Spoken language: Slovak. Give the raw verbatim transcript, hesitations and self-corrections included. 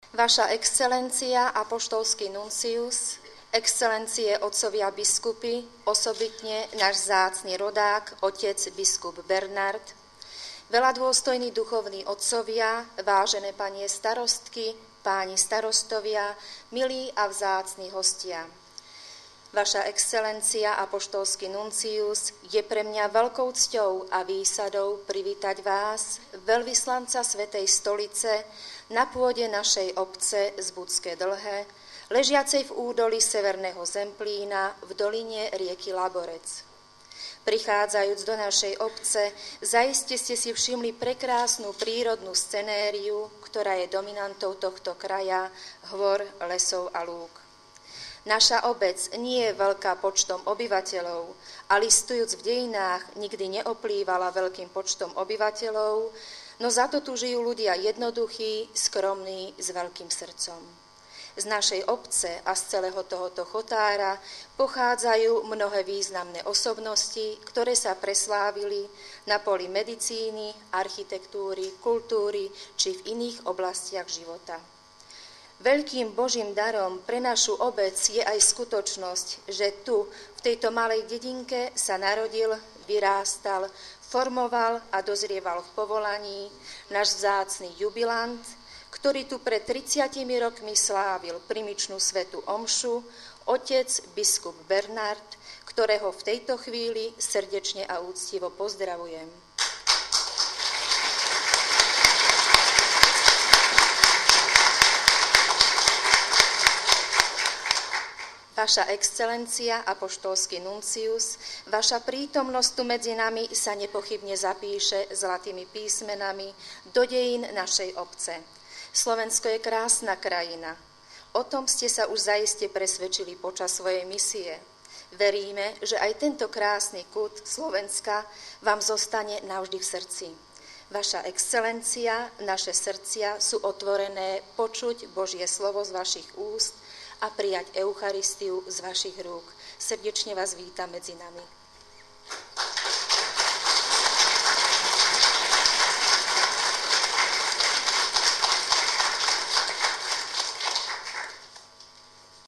Vaša excelencia, apoštolský nuncius, excelencie otcovia biskupy, osobitne náš vzácny rodák, otec biskup Bernard, veľadôstojní duchovní otcovia, vážené panie starostky, páni starostovia, milí a vzácni hostia. Vaša excelencia, apoštolský nuncius, je pre mňa veľkou cťou a výsadou privítať vás, veľvyslanca Svätej stolice, na pôde našej obce z Budské Dlhé, ležiacej v údolí Severného Zemplína v doline rieky Laborec. Prichádzajúc do našej obce, zaiste ste si všimli prekrásnu prírodnú scenériu, ktorá je dominantou tohto kraja, hôr, lesov a lúk. Naša obec nie je veľká počtom obyvateľov a listujúc v dejinách nikdy neoplývala veľkým počtom obyvateľov, no za to tu žijú ľudia jednoduchí, skromní, s veľkým srdcom. Z našej obce a z celého tohoto chotára pochádzajú mnohé významné osobnosti, ktoré sa preslávili na poli medicíny, architektúry, kultúry či v iných oblastiach života. Veľkým Božím darom pre našu obec je aj skutočnosť, že tu, v tejto malej dedinke, sa narodil, vyrástal, formoval a dozrieval v povolaní náš vzácny jubilant, ktorý tu pred tridsiatimi rokmi slávil primičnú svätú omšu, otec biskup Bernard, ktorého v tejto chvíli srdečne a úctivo pozdravujem. Vaša excelencia, apoštolský nuncius, vaša prítomnosť tu medzi nami sa nepochybne zapíše zlatými písmenami do dejín našej obce. Slovensko je krásna krajina. O tom ste sa už zaiste presvedčili počas svojej misie. Veríme, že aj tento krásny kút Slovenska vám zostane navždy v srdci. Vaša excelencia, naše srdcia sú otvorené počuť Božie slovo z vašich úst a prijať Eucharistiu z vašich rúk. Srdečne vás vítam medzi nami.